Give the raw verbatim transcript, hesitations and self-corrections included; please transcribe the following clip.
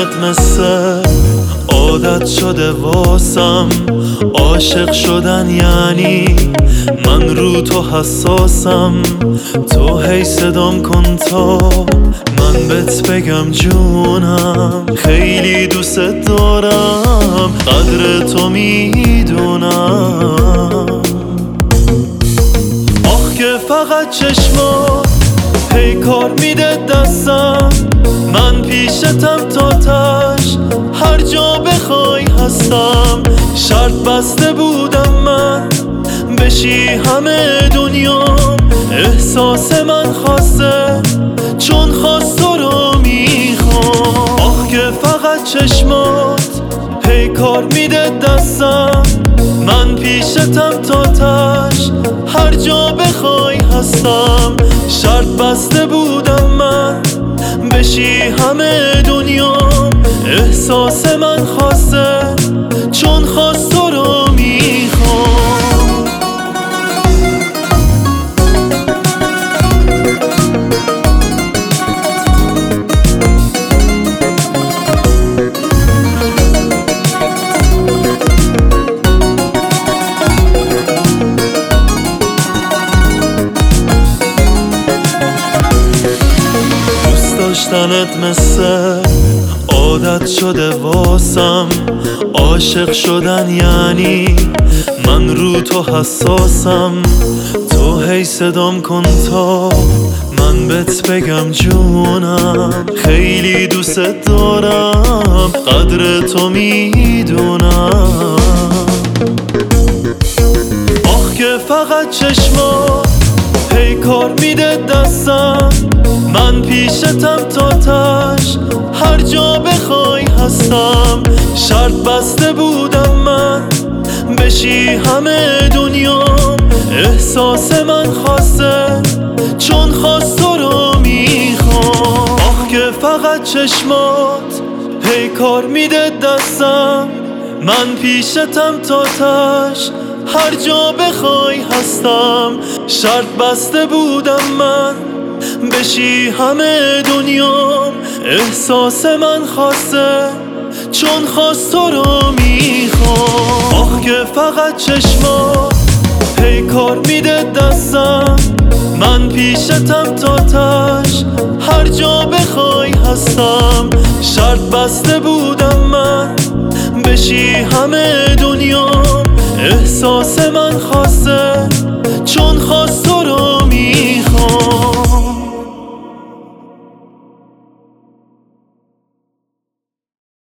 داشتنت مثل عادت شده واسم. عاشق شدن یعنی من رو تو حساسم. تو هی صدام کن تا من بهت بگم جونم، خیلی دوست دارم، قدر تو میدونم. آخ که فقط چشمات هی کار میده دستم، من پیشتم تا تش، هر جا بخوای هستم. شرط بسته بودم من بشی همه دنیام، احساس من خواسته چون خواست تو رو میخوام. آخ که فقط چشمات هی کار میده دستم، من پیشتم تا تش، هر جا بخوای هستم. شرط بسته بودم من بشی همه دنیام، احساس من خواسته چون خواست تو رو میخوام. داشتنت مثل عادت شده واسم. عاشق شدن یعنی من رو تو حساسم. تو هی صدام کن تا من بهت بگم جونم، خیلی دوست دارم، قدر تو میدونم. آخ که فقط چشمات هی کار میده دستم، من پیشتم تا تش، هر جا بخوای هستم. شرط بسته بودم من بشی همه دنیام، احساس من خواسته چون خواست تو رو میخوام. آخ که فقط چشمات هی کار میده دستم، من پیشتم تا تش، هر جا بخوای هستم. شرط بسته بودم من بشی همه دنیام، احساس من خواسته چون خواست تو رو میخوام. آخ که فقط چشمات هی کار میده دستم، من پیشتم تا تش، هر جا بخوای هستم. شرط بسته بودم من بشی همه دنیام، احساس من خواسته چون خواست تو